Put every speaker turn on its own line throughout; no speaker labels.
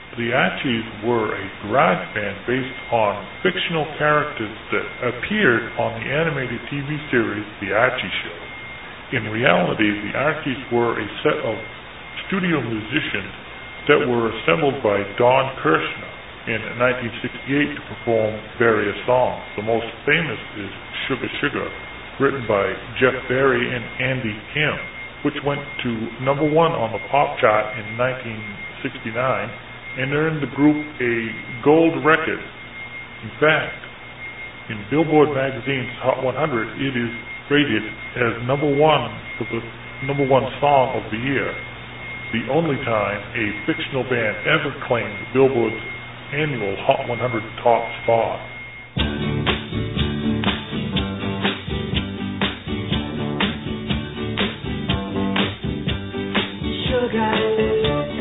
The Archies were a garage band based on fictional characters that appeared on the animated TV series The Archie Show. In reality, the Archies were a set of studio musicians that were assembled by Don Kirshner in 1968 to perform various songs. The most famous is Sugar Sugar, written by Jeff Berry and Andy Kim, which went to number one on the pop chart in 1969 and earned the group a gold record. In fact, in Billboard magazine's Hot 100, it is rated as number one for the number one song of the year, the only time a fictional band ever claimed Billboard's annual Hot 100 top spot.
Sugar.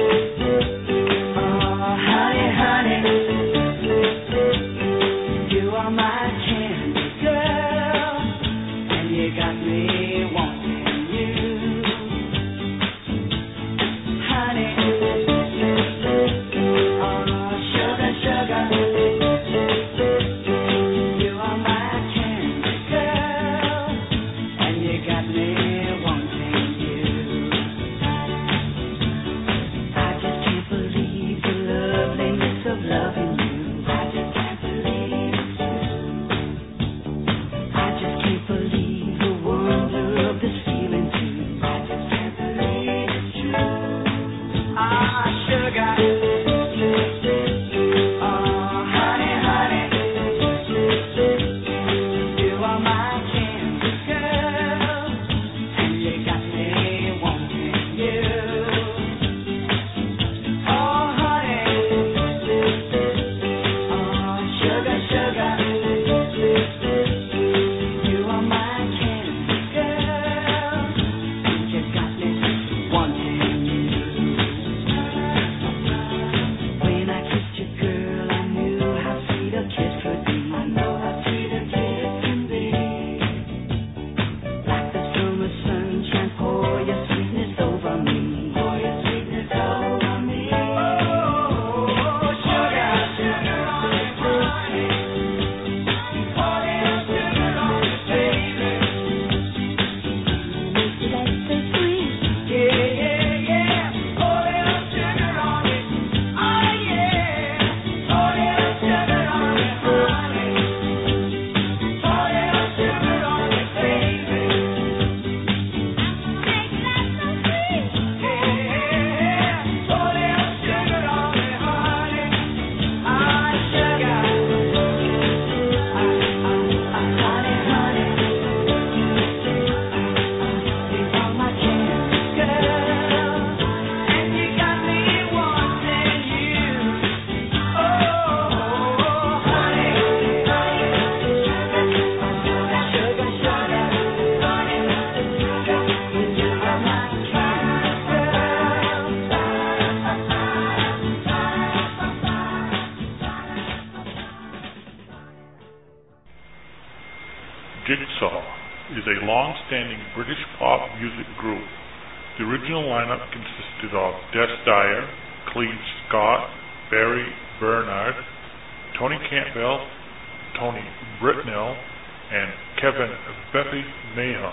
Jigsaw is a long-standing British pop music group. The original lineup consisted of Des Dyer, Cleve Scott, Barry Bernard, Tony Campbell, Tony Britnell, and Kevin Beppe Mayhem.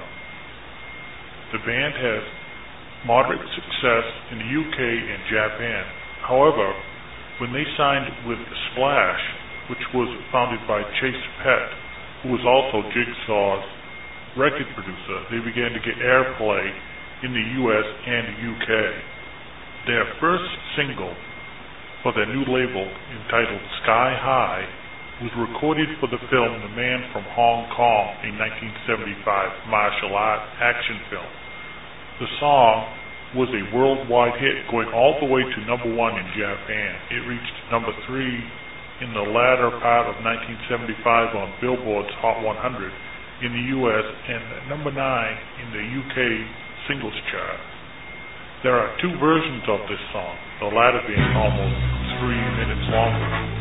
The band has moderate success in the UK and Japan. However, when they signed with Splash, which was founded by Chase Pett, who was also Jigsaw's record producer, they began to get airplay in the US and the UK. Their first single for their new label, entitled Sky High, was recorded for the film The Man from Hong Kong, a 1975 martial art action film. The song was a worldwide hit, going all the way to number one in Japan. It reached number 3 in the latter part of 1975 on Billboard's Hot 100 in the US and number 9 in the UK singles chart. There are two versions of this song, the latter being almost 3 minutes longer.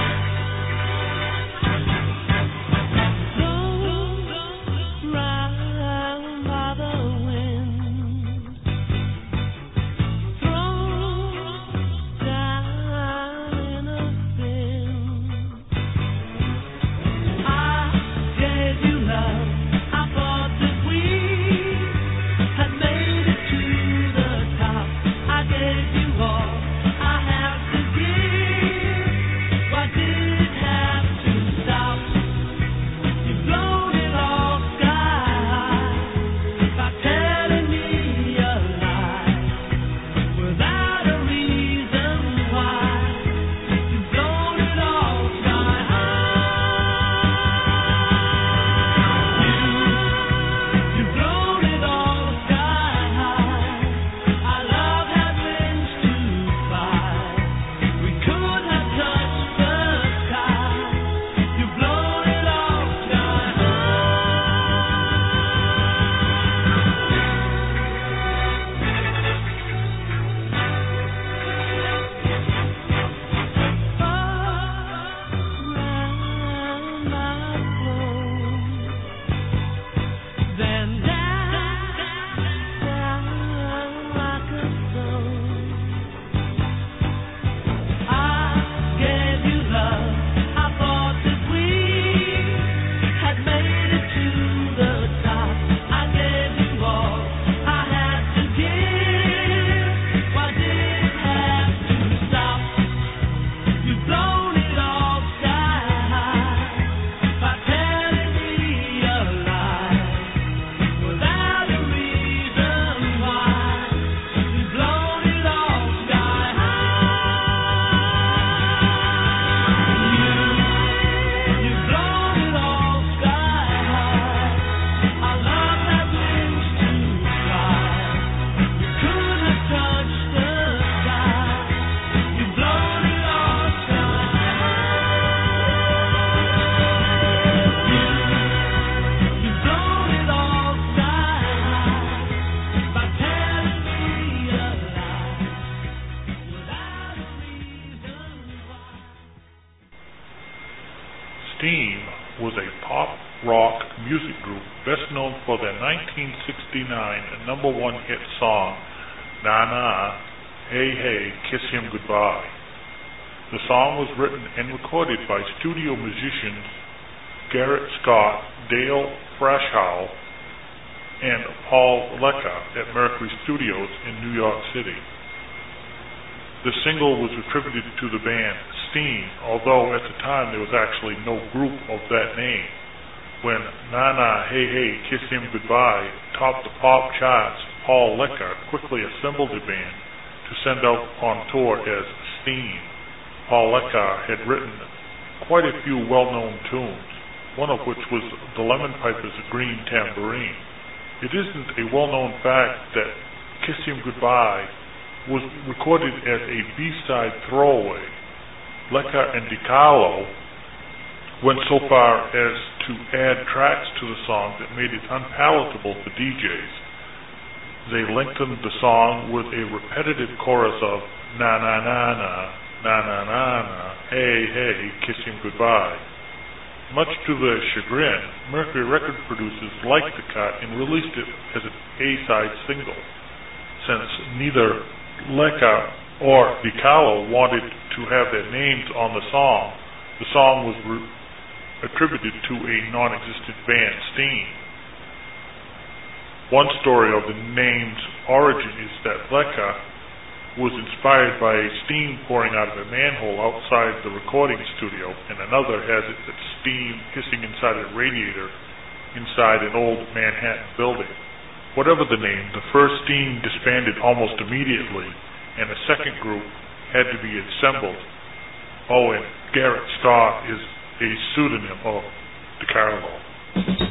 Right.
rock music group best known for their 1969 number one hit song, Na Na, Hey Hey, Kiss Him Goodbye. The song was written and recorded by studio musicians Garrett Scott, Dale Frashow, and Paul Lecca at Mercury Studios in New York City. The single was attributed to the band Steam, although at the time there was actually no group of that name. When Na Na, Hey Hey, Kiss Him Goodbye topped the pop charts, Paul Lecca quickly assembled a band to send out on tour as Steam. Paul Lecca had written quite a few well-known tunes, one of which was the Lemon Pipers' Green Tambourine. It isn't a well-known fact that Kiss Him Goodbye was recorded as a B-side throwaway. Lecca and DiCarlo went so far as to add tracks to the song that made it unpalatable for DJs. They lengthened the song with a repetitive chorus of na na na na, na na na na, hey hey, kiss him goodbye. Much to their chagrin, Mercury record producers liked the cut and released it as an A-side single. Since neither Lecca or DiCarlo wanted to have their names on the song was attributed to a non-existent band, Steam. One story of the name's origin is that Lecca was inspired by steam pouring out of a manhole outside the recording studio, and another has it that steam hissing inside a radiator inside an old Manhattan building. Whatever the name, the first Steam disbanded almost immediately, and a second group had to be assembled. Oh, and Garrett Scott is a pseudonym of DiCarlo.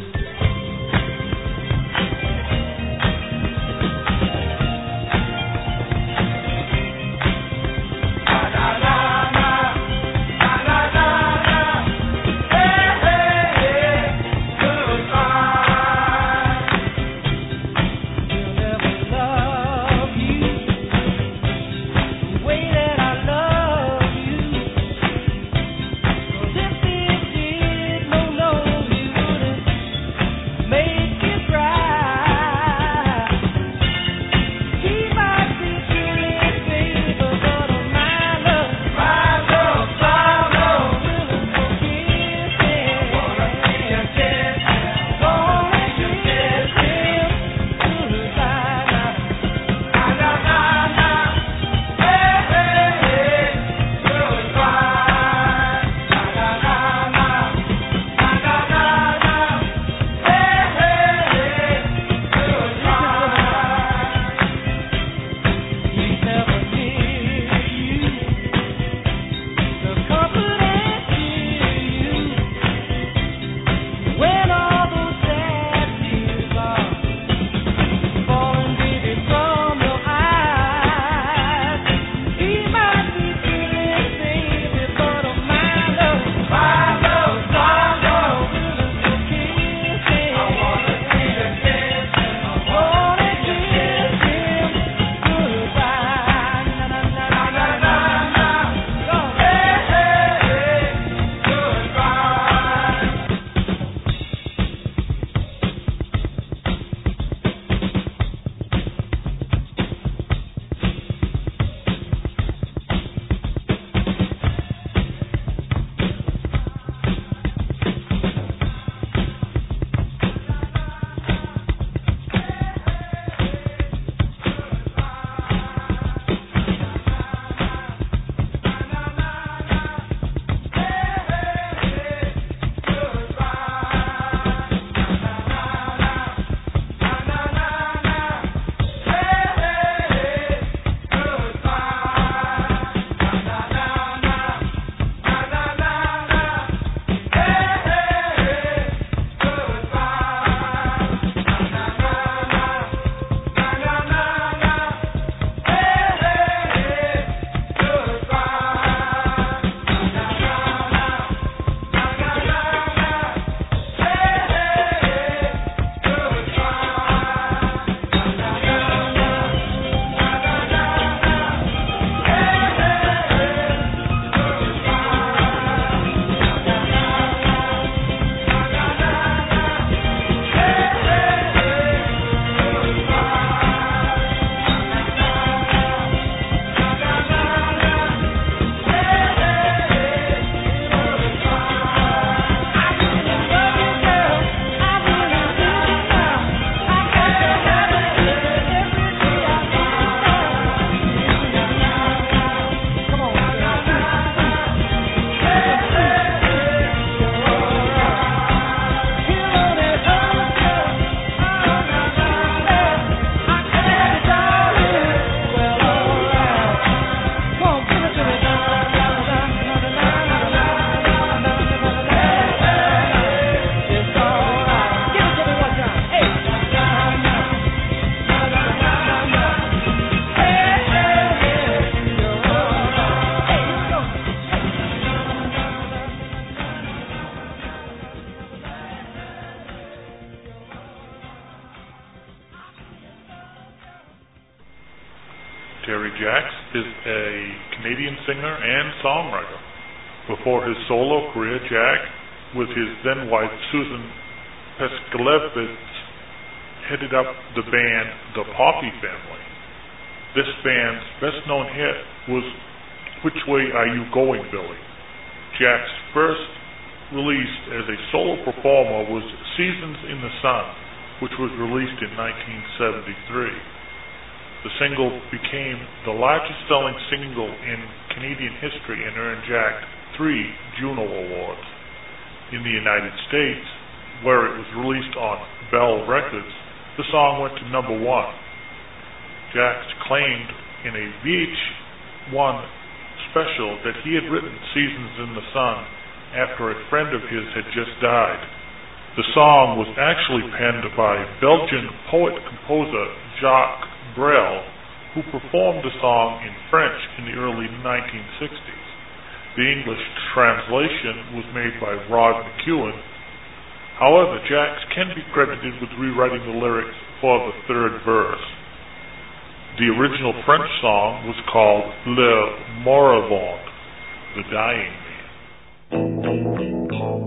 Terry Jacks is a Canadian singer and songwriter. Before his solo career, Jack, with his then-wife Susan Peskalevitz, headed up the band The Poppy Family. This band's best-known hit was Which Way Are You Going, Billy? Jack's first release as a solo performer was Seasons in the Sun, which was released in 1973. The single became the largest-selling single in Canadian history and earned Jack 3 Juno Awards. In the United States, where it was released on Bell Records, the song went to number 1. Jack claimed in a VH1 special that he had written Seasons in the Sun after a friend of his had just died. The song was actually penned by Belgian poet-composer Jacques Brel, who performed the song in French in the early 1960s. The English translation was made by Rod McEwen. However, Jacks can be credited with rewriting the lyrics for the third verse. The original French song was called Le Moribond, the Dying Man.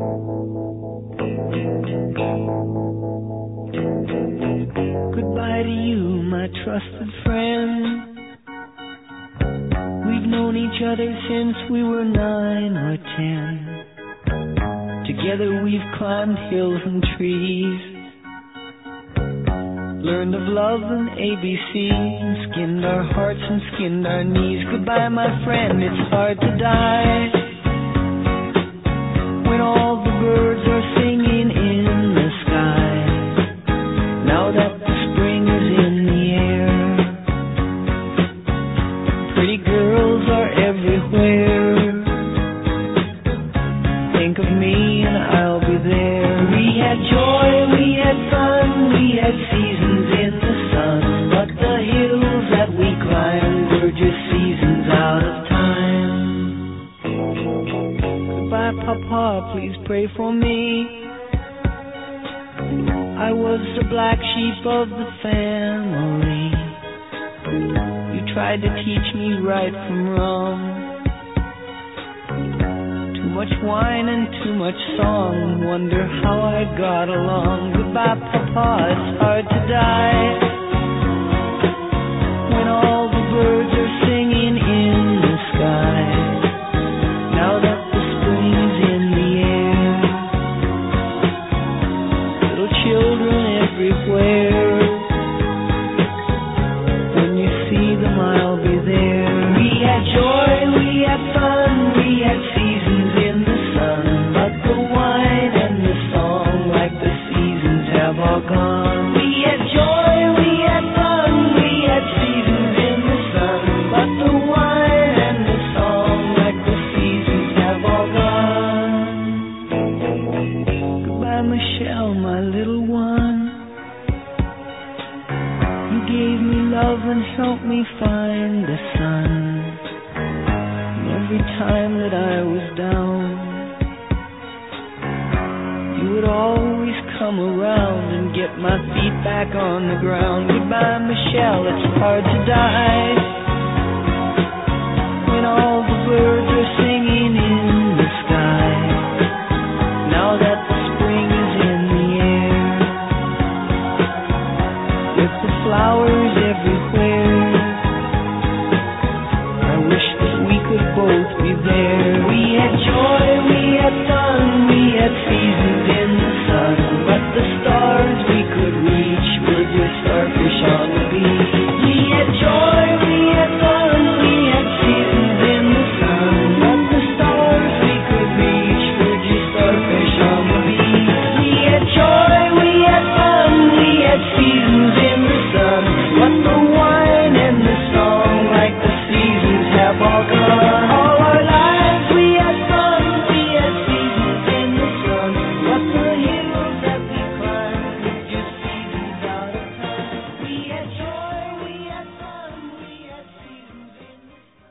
Goodbye to you, my trusted friend. We've known each other since we were 9 or 10. Together we've climbed hills and trees, learned of love and ABC, skinned our hearts and skinned our knees. Goodbye, my friend, it's hard to die when all the birds are singing in the sky. Now that the spring is in the air, pretty girls are everywhere. Think of me and I'll be there. We had joy, we had fun, we had seasons in the sun, but the hills that we climbed were just seasons out of time. Goodbye, Papa, please pray for me. I was the black sheep of the family. You tried to teach me right from wrong. Too much wine and too much song, wonder how I got along. Goodbye, Papa, it's hard to die when all the birds are singing in the sky. Now that the spring's in the air, little children everywhere. When you see them, I'll be there. We had joy, we had fun, we had seasons in the sun, but the wine and the song, like the seasons, have all gone. We had joy, we had fun, we had seasons in the sun, but the wine and the song, like the seasons, have all gone. Goodbye, Michelle, my little one. You gave me love and helped me find the sun. And every time that I was down, you would always come around and get my feet back on the ground. Goodbye, Michelle, it's hard to die when all the birds are singing in the sky. Now that the spring is in the air, with the flowers everywhere, I wish that we could both be there. We had joy, we had fun, we had seasons in the sun, but the stars we could reach were just starfish on the beach. We had joy, we had fun, we had seasons in the sun, but the stars we could reach were just starfish on the beach. We had joy, we had fun, we had seasons in the sun, but the wine and the song, like the seasons, have all gone. All our lives we had fun, we had seasons in the sun, but the hills that we climbed were just seasons out of time. We had joy, we had fun, we had seasons in the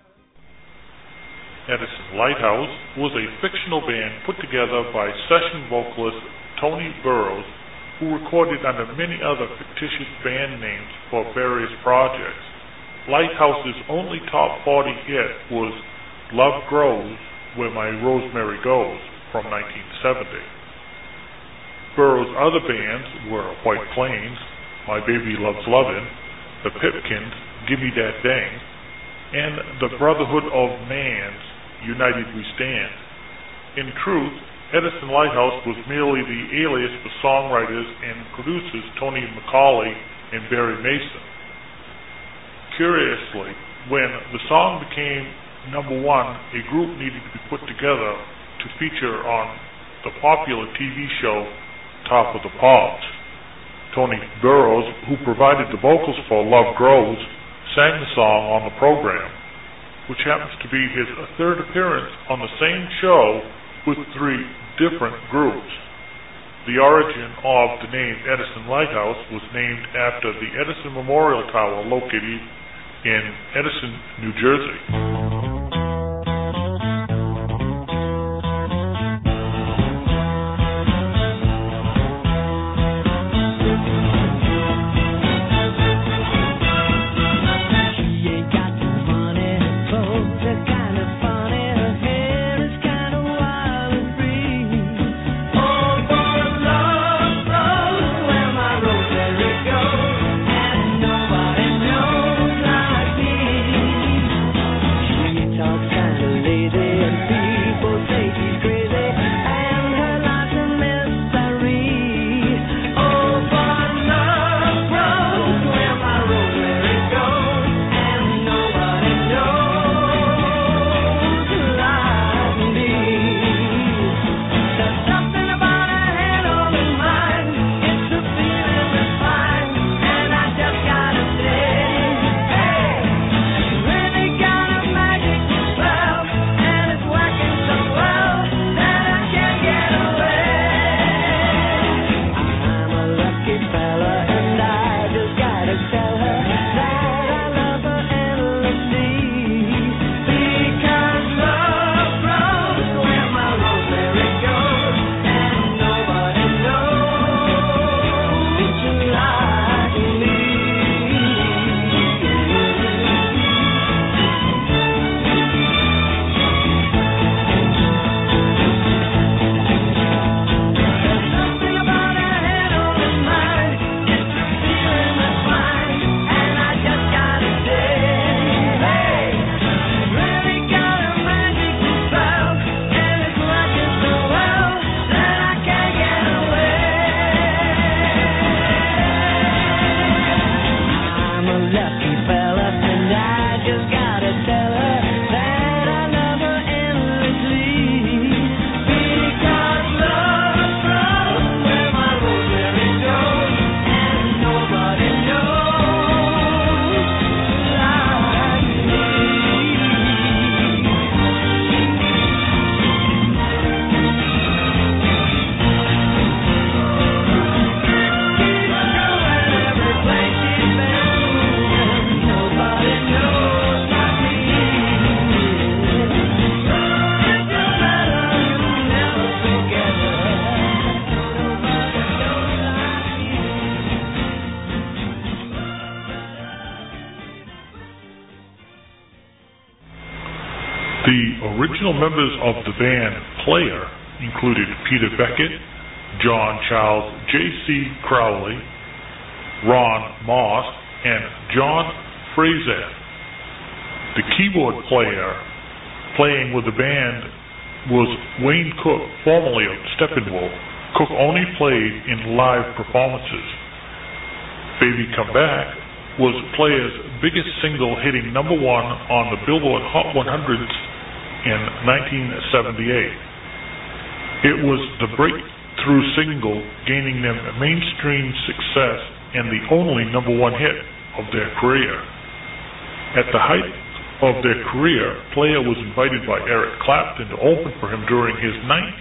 sun.
Edison Lighthouse was a fictional band put together by session vocalist Tony Burrows, who recorded under many other fictitious band names for various projects. Lighthouse's only top 40 hit was Love Grows Where My Rosemary Goes from 1970. Burroughs' other bands were White Plains, My Baby Loves Lovin', The Pipkins, Gimme That Dang, and the Brotherhood of Man's United We Stand. In truth, Edison Lighthouse was merely the alias for songwriters and producers Tony McCauley and Barry Mason. Curiously, when the song became number one, a group needed to be put together to feature on the popular TV show Top of the Pops. Tony Burroughs, who provided the vocals for Love Grows, sang the song on the program, which happens to be his third appearance on the same show with three different groups. The origin of the name Edison Lighthouse was named after the Edison Memorial Tower located in Edison, New Jersey. The original members of the band Player included Peter Beckett, John Charles, J.C. Crowley, Ron Moss, and John Fraser. The keyboard player playing with the band was Wayne Cook, formerly of Steppenwolf. Cook only played in live performances. Baby Come Back was Player's biggest single, hitting number one on the Billboard Hot 100s in 1978. It was the breakthrough single, gaining them mainstream success and the only number one hit of their career. At the height of their career, Player was invited by Eric Clapton to open for him during his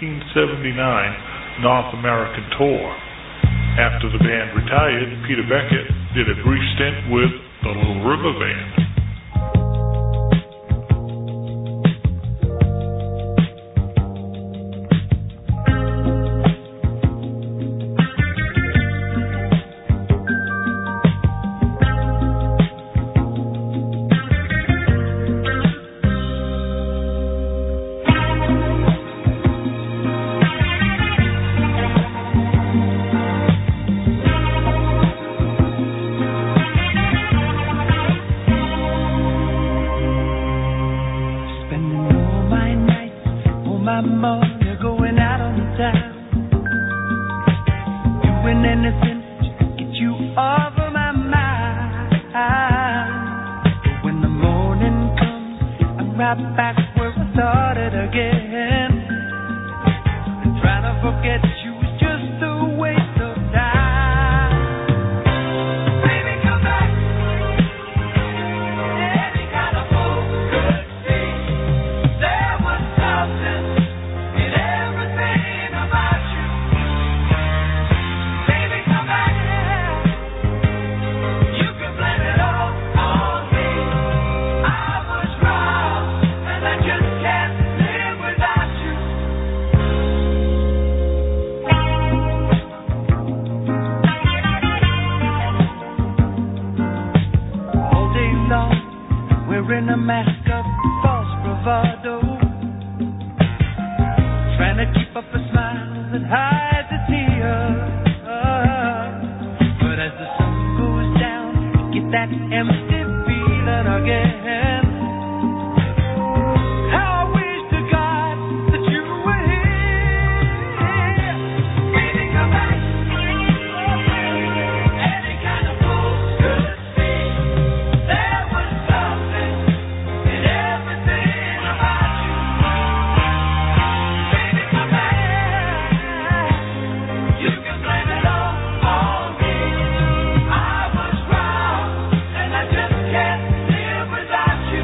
1979 North American tour. After the band retired, Peter Beckett did a brief stint with the Little River Band.
anything to get you off of my mind. But when the morning comes, I'm right back where I started again. And trying to forget you is just a waste of time. Baby, come back. Any kind of fool could see there was something in everything about you. Baby, come back. You can blame it all on me. I was wrong, and I just can't live without you. All day long, wearing a mask of false bravado, trying to keep up a smile that hides a tear. But as the sun goes down, you get that empty feeling again. How I wish to God that you were here. Baby, come back. Any kind of fool could see there was something in everything about you. Baby, come back. You can blame it all on me. I was wrong, and I just can't live without you.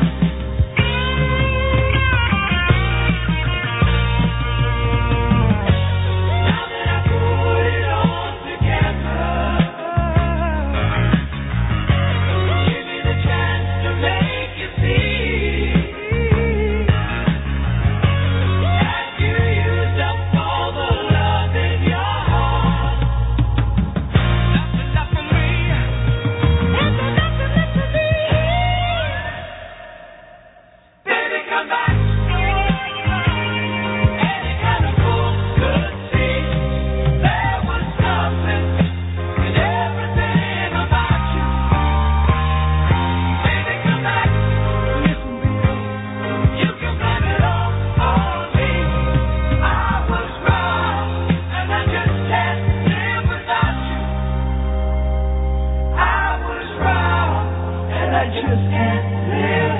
Now that I put it all together, give me the chance to make you see. Have you used up all the love in your heart? That's enough for me. That's enough for me. Baby, come back. Any kind of fool could see there was something in everything about you. Baby, come back. Listen, baby. You can blame it all on me. I was wrong, and I just can't live without you. I was wrong, and I just can't live.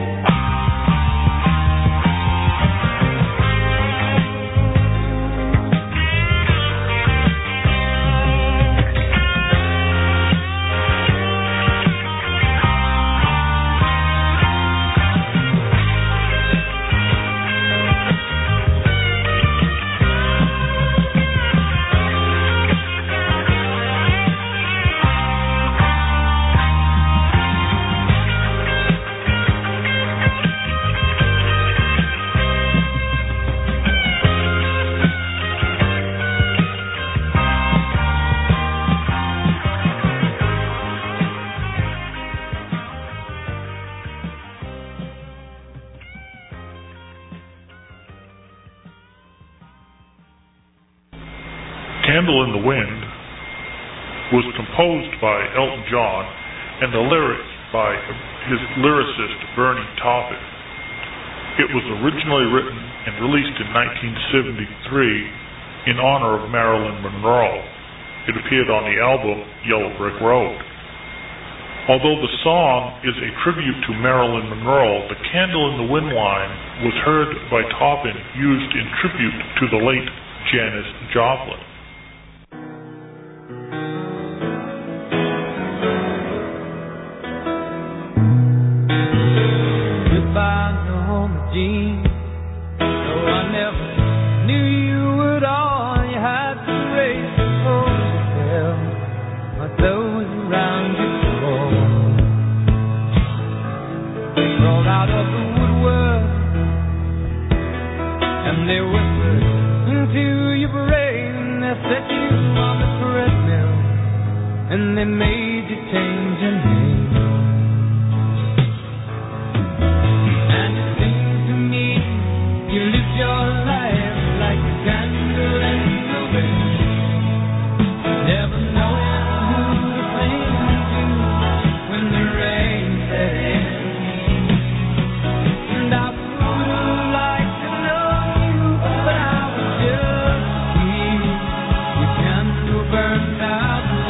Candle in the Wind was composed by Elton John and the lyrics by his lyricist Bernie Taupin. It was originally written and released in 1973 in honor of Marilyn Monroe. It appeared on the album Yellow Brick Road. Although the song is a tribute to Marilyn Monroe, the Candle in the Wind line was heard by Taupin used in tribute to the late Janis Joplin.
Goodbye, Norma Jean. No, I never knew you at all. You had to raise the hotel, but those around you fall. They crawled out of the woodwork and they whispered into your brain. They set you on the treadmill and they made you change your name. And it seems to me you lived your life like a candle in the wind, never knowing who to cling to when the rain set in. And I would have liked to know you, but I was just a kid. Your candle burned out.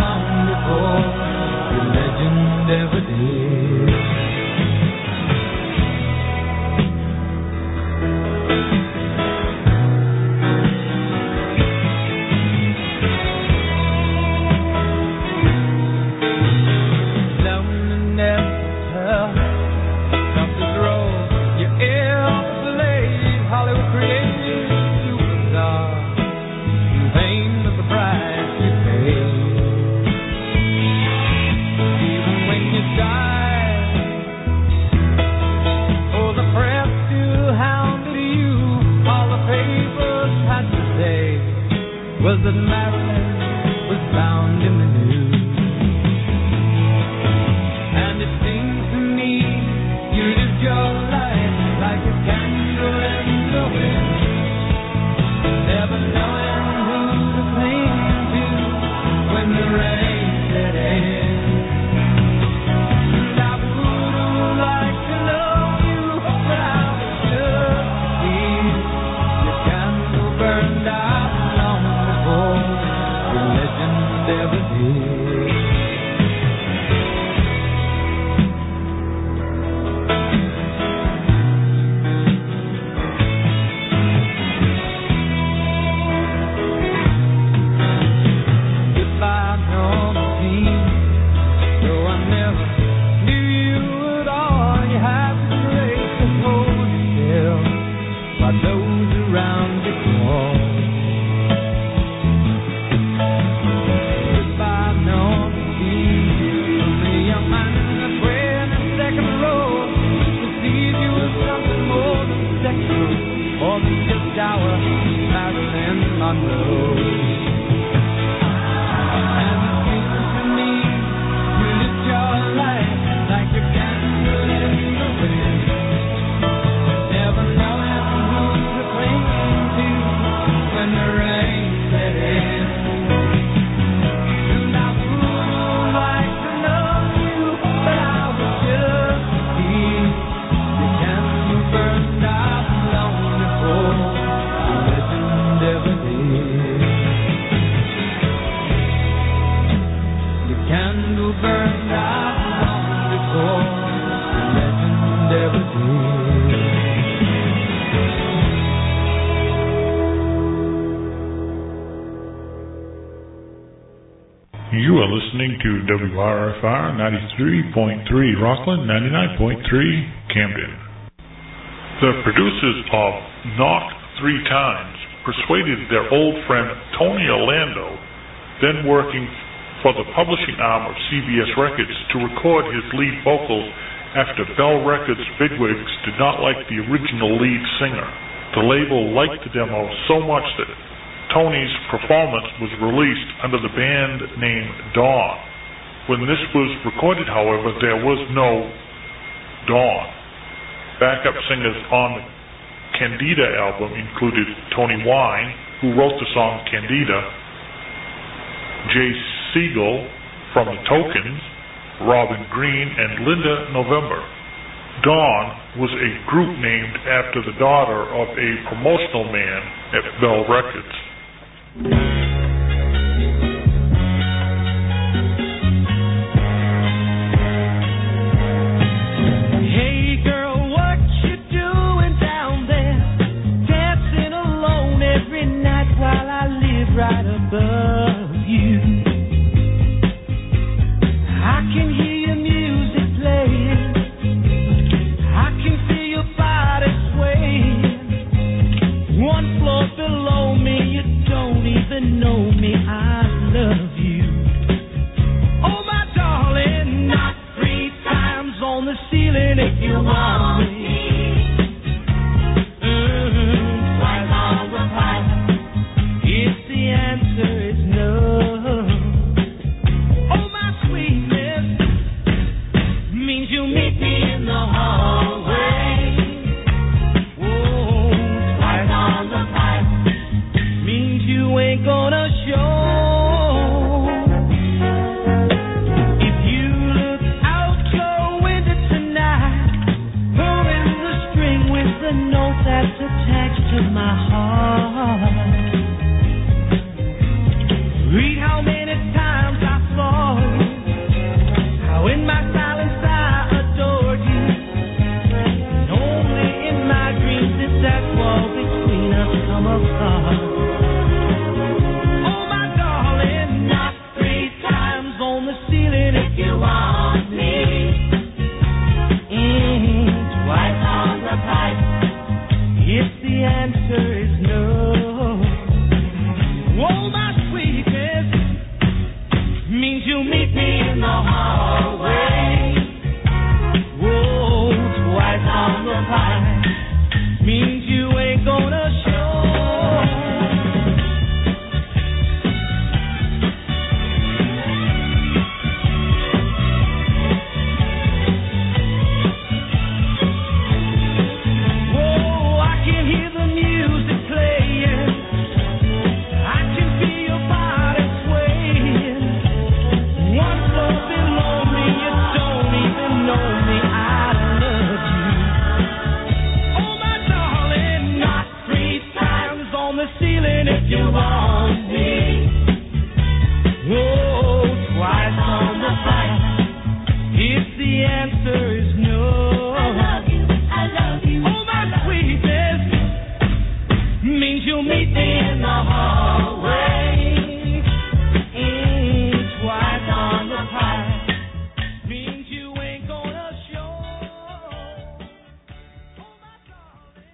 candle burned out long before the legend ever did.
You are listening to WRFR 93.3 Rockland, 99.3 Camden. The producers of Knock 3 Times persuaded their old friend Tony Orlando, then working for the publishing arm of CBS Records, to record his lead vocals after Bell Records bigwigs did not like the original lead singer. The label liked the demo so much that Tony's performance was released under the band name Dawn. When this was recorded, however, there was no Dawn. Backup singers on the Candida album included Tony Wine, who wrote the song Candida, Jay Siegel from the Tokens, Robin Green, and Linda November. Dawn was a group named after the daughter of a promotional man at Bell Records.
Hey girl, what you doing down there? Dancing alone every night while I live right above you. I can hear your music playing, I can feel your body swaying. One floor below me, you don't even know me, I love you. Oh my darling, knock 3 times on the ceiling if you want me. Twice on the pipe, if the answer is no. Oh my sweetness, means you meet me in the hallway. Oh, twice on the pipe, means you ain't gonna show. If you look out your window tonight, pulling the string with the note that's attached to my heart. Read how many times I saw you, how in my silence I adored you. And only in my dreams did that wall between us come apart. Oh my darling, knock 3 times on the ceiling if you want me. Twice on the pipe, if the answer is no. Oh my sweetness, means you'll meet me in the hallway. Whoa, twice on the pipe, means you ain't gonna show. Whoa, I can hear the music playing, I can feel your body swaying. One floor below me, you don't even know me, I love you. Oh my darling, knock 3 times on the ceiling if you want me. Whoa, twice on the pipe, if the answer is no. I love you. Oh my sweetness, means you'll meet me in the hallway. Twice on the pipe, means you ain't gonna show. Oh my darling.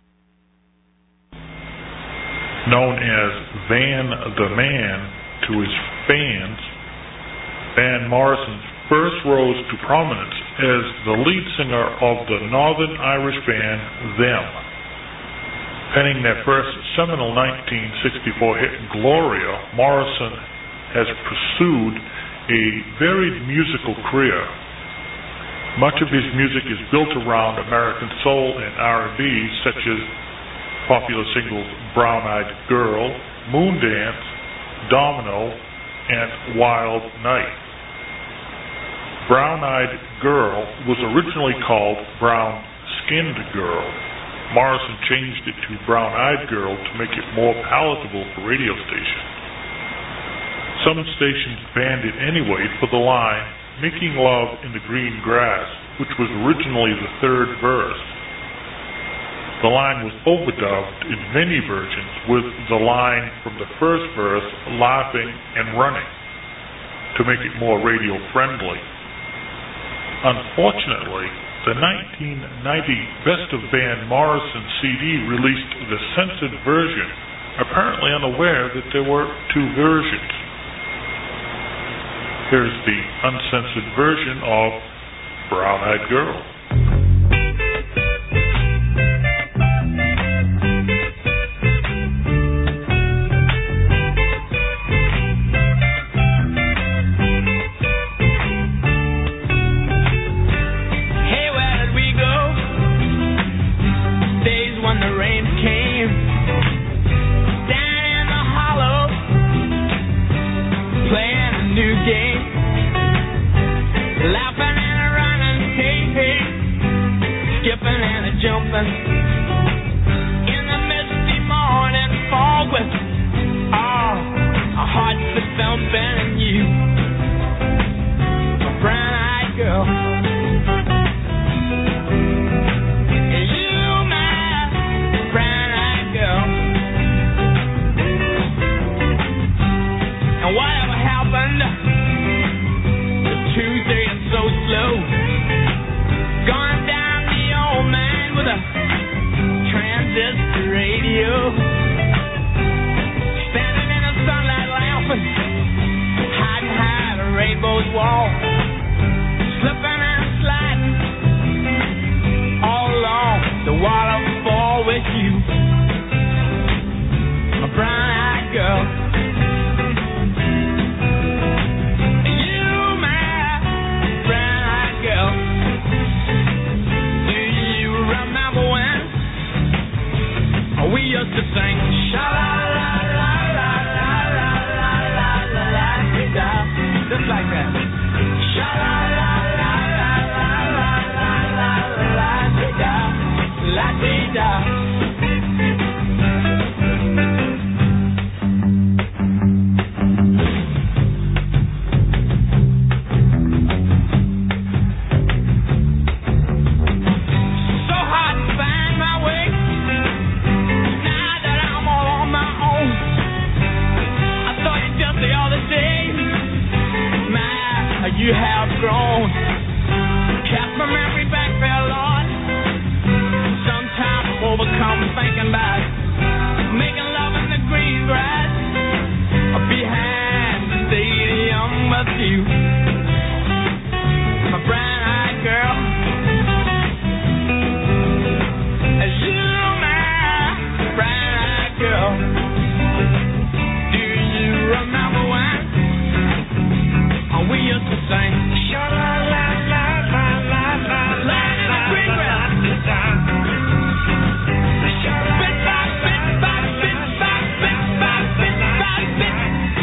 Known as Van the Man to his fans, Van Morrison first rose to prominence as the lead singer of the Northern Irish band Them. Penning their first seminal 1964 hit Gloria, Morrison has pursued a varied musical career. Much of his music is built around American soul and R&B, such as popular singles Brown Eyed Girl, Moondance, Domino, and Wild Night. Brown Eyed Girl was originally called Brown Skinned Girl. Morrison changed it to Brown Eyed Girl to make it more palatable for radio stations. Some stations banned it anyway for the line, "Making love in the green grass," which was originally the third verse. The line was overdubbed in many versions with the line from the first verse, "laughing and running," to make it more radio friendly. Unfortunately, the 1990 Best of Van Morrison CD released the censored version, apparently unaware that there were two versions. Here's the uncensored version of Brown Eyed Girl.
In the misty morning fog with our hearts are thumping and you, a brown-eyed girl. You, my brown-eyed girl. And whatever happened to Tuesday and so slow? Gone down the old man with a transistor radio, standing in the sunlight laughing, hiding behind a rainbow's wall, slipping and sliding all along the waterfall with you, a brown-eyed girl. You, my brown-eyed girl. We used to sing sha-la-la-la-la-la-la-la-la-la-la-la-la, just like that. Sha-la-la-la-la-la-la-la-la-la-la-la-la. You have grown, cast my memory back there, Lord. Sometimes I'm overcome thinking about making love in the green grass behind the stadium with you, my brown-eyed girl. As you, my brown-eyed girl. Do you remember when we used to sing sha-la-la-la-la-la-la-la, in the green grass, bit by bit by bit by bit by bit by bit,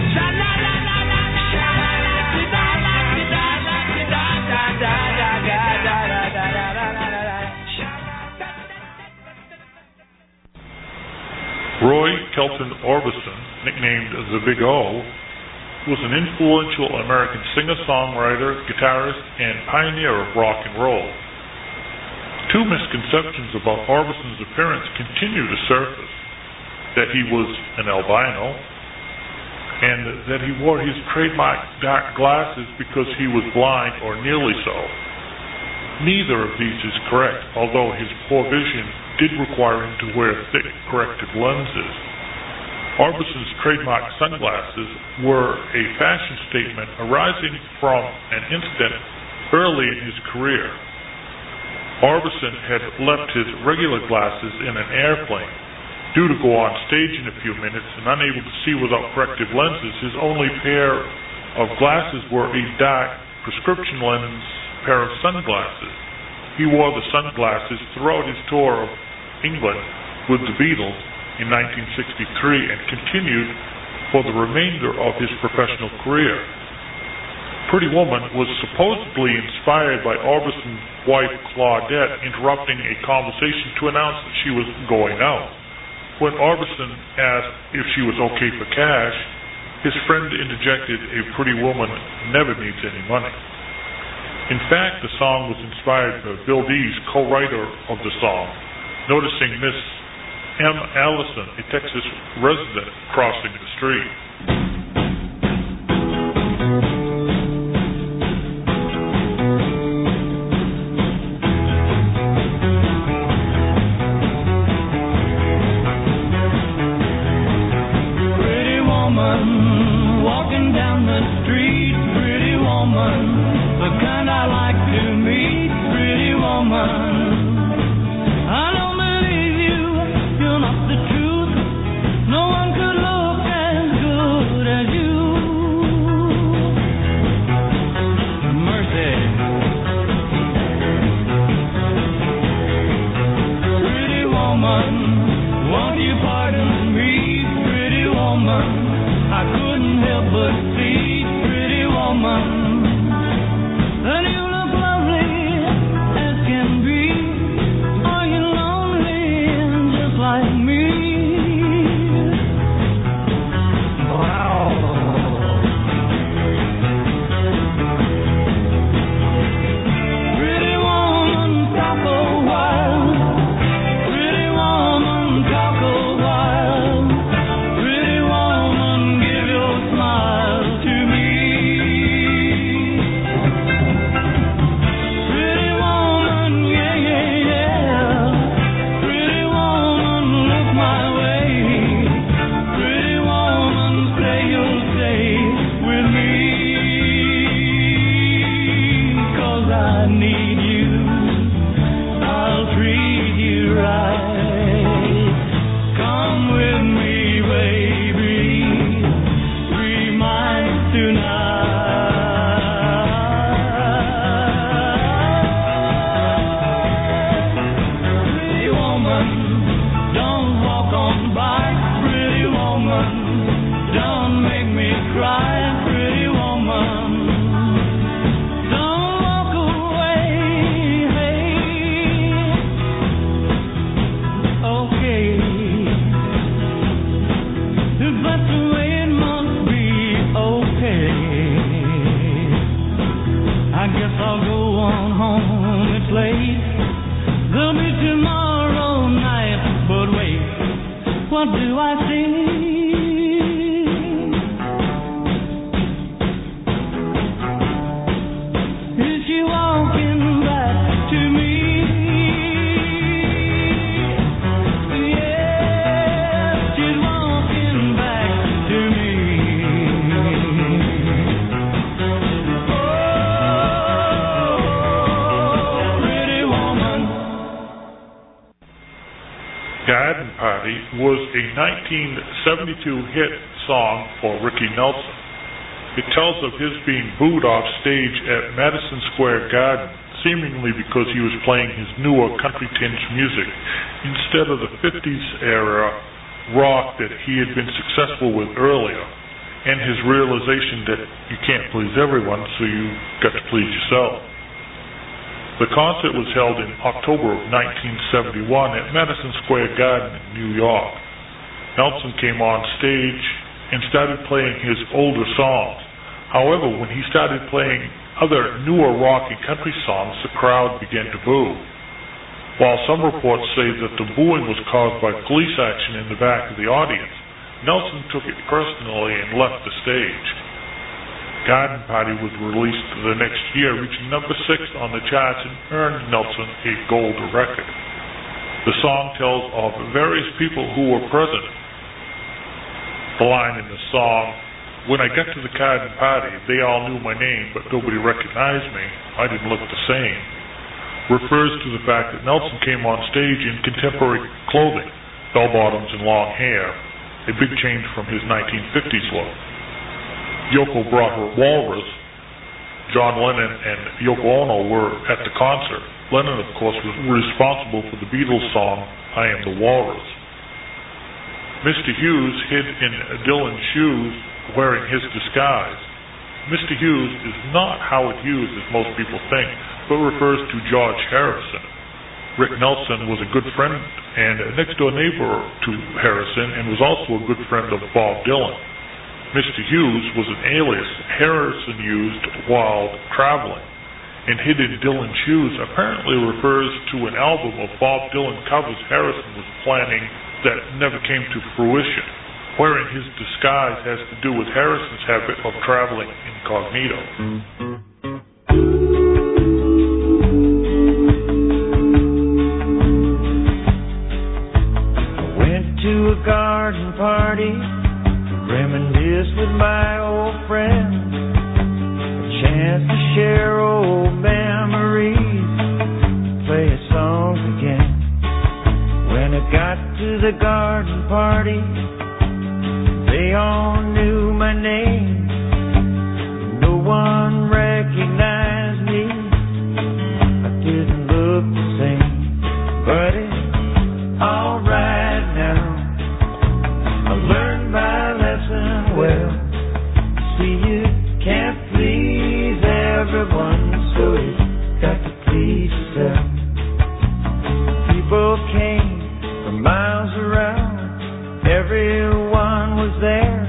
Roy Kelton Orbison, nicknamed the Big O, was an influential American singer-songwriter, guitarist, and pioneer of rock and roll. Two misconceptions about Orbison's appearance continue to surface: that he was an albino, and that he wore his trademark dark glasses because he was blind or nearly so. Neither of these is correct, although his poor vision did require him to wear thick corrective lenses. Orbison's trademark sunglasses were a fashion statement arising from an incident early in his career. Orbison had left his regular glasses in an airplane. Due to go on stage in a few minutes and unable to see without corrective lenses, his only pair of glasses were a dark prescription lens pair of sunglasses. He wore the sunglasses throughout his tour of England with the Beatles in 1963 and continued for the remainder of his professional career. Pretty Woman was supposedly inspired by Orbison's wife Claudette interrupting a conversation to announce that she was going out. When Orbison asked if she was okay for cash, His friend interjected, "A pretty woman never needs any money." In fact, the song was inspired by Bill Dees, co-writer of the song, noticing Miss M. Allison, a Texas resident, crossing the street.
Pretty woman walking down the street, pretty woman, the kind I like to meet, pretty woman. I don't believe you, you're not the truth. No one could look as good as you. Mercy. Pretty woman, won't you pardon me, pretty woman? I couldn't help but see, pretty woman. And you look lovely as can be. Are you lonely just like me? Wow. Pretty woman, talk a while. Pretty woman, talk a while. Pretty woman, give your smile to me. Pretty woman, yeah, yeah, yeah. Pretty woman, look my way. Pretty woman, say you'll stay with me. 'Cause I need you. I'll treat you right. Come with me, baby. Be mine tonight. Pretty woman, don't walk on by. Pretty woman, don't make me cry. Pretty woman, don't walk away. Hey, okay, if that's the way it must be, okay. I guess I'll go on home, it's late. There'll be tomorrow night, but wait, what do I see? Is she walking back to me? Yes, she's walking back to me. Oh, pretty woman.
Garden Party was a 1972 hit song for Ricky Nelson. It tells of his being booed off stage at Madison Square Garden, seemingly because he was playing his newer country-tinged music instead of the 50s era rock that he had been successful with earlier, and his realization that you can't please everyone, so you got to please yourself. The concert was held in October of 1971 at Madison Square Garden in New York. Nelson came on stage and started playing his older songs. However, when he started playing other newer rock and country songs, the crowd began to boo. While some reports say that the booing was caused by police action in the back of the audience, Nelson took it personally and left the stage. Garden Party was released the next year, reaching number 6 on the charts and earned Nelson a gold record. The song tells of various people who were present. The line in the song, "When I got to the garden party, they all knew my name, but nobody recognized me. I didn't look the same," refers to the fact that Nelson came on stage in contemporary clothing, bell-bottoms and long hair, a big change from his 1950s look. Yoko brought her walrus. John Lennon and Yoko Ono were at the concert. Lennon, of course, was responsible for the Beatles song, "I Am the Walrus." Mr. Hughes hid in Dylan's shoes wearing his disguise. Mr. Hughes is not Howard Hughes, as most people think, but refers to George Harrison. Rick Nelson was a good friend and a next-door neighbor to Harrison and was also a good friend of Bob Dylan. Mr. Hughes was an alias Harrison used while traveling, and Hidden Dylan Shoes apparently refers to an album of Bob Dylan covers Harrison was planning that never came to fruition, wherein his disguise has to do with Harrison's habit of traveling incognito.
I went to a garden party, reminisce with my old friends, a chance to share old memories, play songs again. When I got to the garden party, they all knew my name. No one recognized me. I didn't look the same, but it's alright now. I learned my lesson well. See, you can't please everyone, so you got to please yourself. People came from miles around, everyone was there.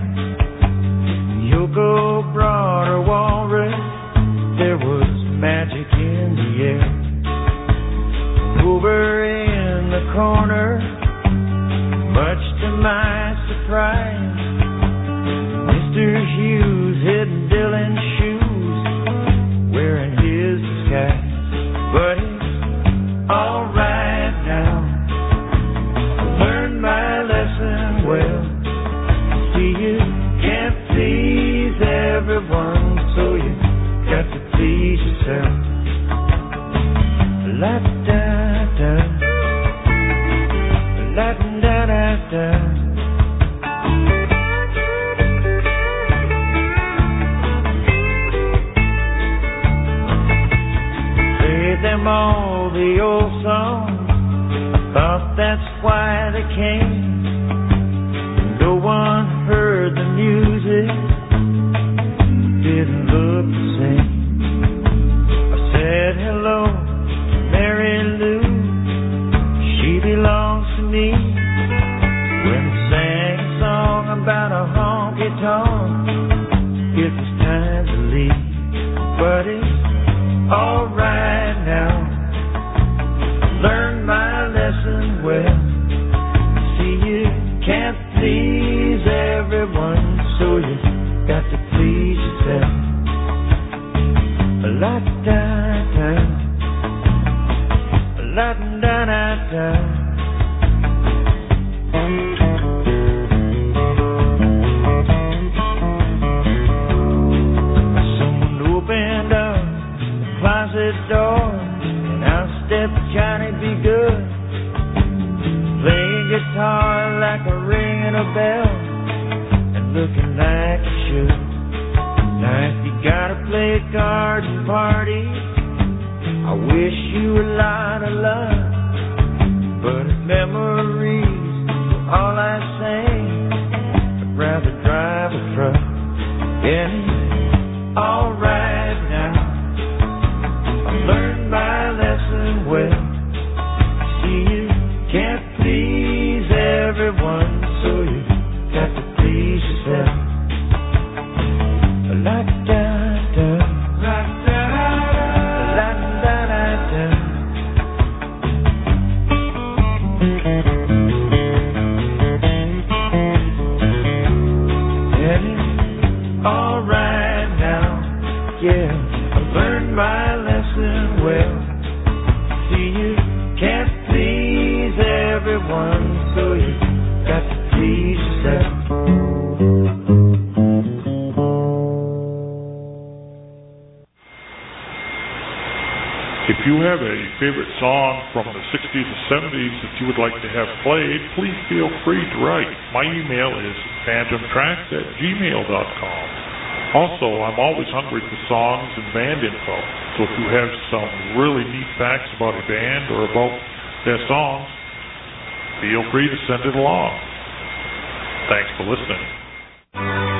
Yoko brought her walrus, there was magic in the air. Over in the corner, much to my surprise, Mr. Hughes hid Dylan's shoes, wearing his disguise. But it's alright now, I learned my lesson well. See, you can't please everyone, so you got to please yourself. La-da-da, la-da-da-da. Played them all the old songs, I thought that's why they came. No one heard the music, didn't look the same. I said hello to Mary Lou, she belongs to me. When we sang a song about a honky-tonk, it was time to leave. But it's alright now, I learned my lesson well. See, you can't please everyone, so you got to please yourself. La-da-da, la-da-da-da. Someone opened up the closet door, and out stepped Johnny B. Good, playing guitar like a ringing a bell, and looking like a should. Now if you gotta play a garden party, I wish you a lot of luck. But if memories were all I say, I'd rather drive a truck. And it's alright now, I learned my lesson well. See, you can't please everyone, so you got to please yourself. La-da-da, la-da-da, la-da-da-da. And it's alright now, yeah, I learned my lesson well. See, you can't please everyone, so you got to please yourself.
If you have a favorite song from the 60s or 70s that you would like to have played, please feel free to write. My email is phantomtracks@gmail.com. Also, I'm always hungry for songs and band info, so if you have some really neat facts about a band or about their songs, feel free to send it along. Thanks for listening.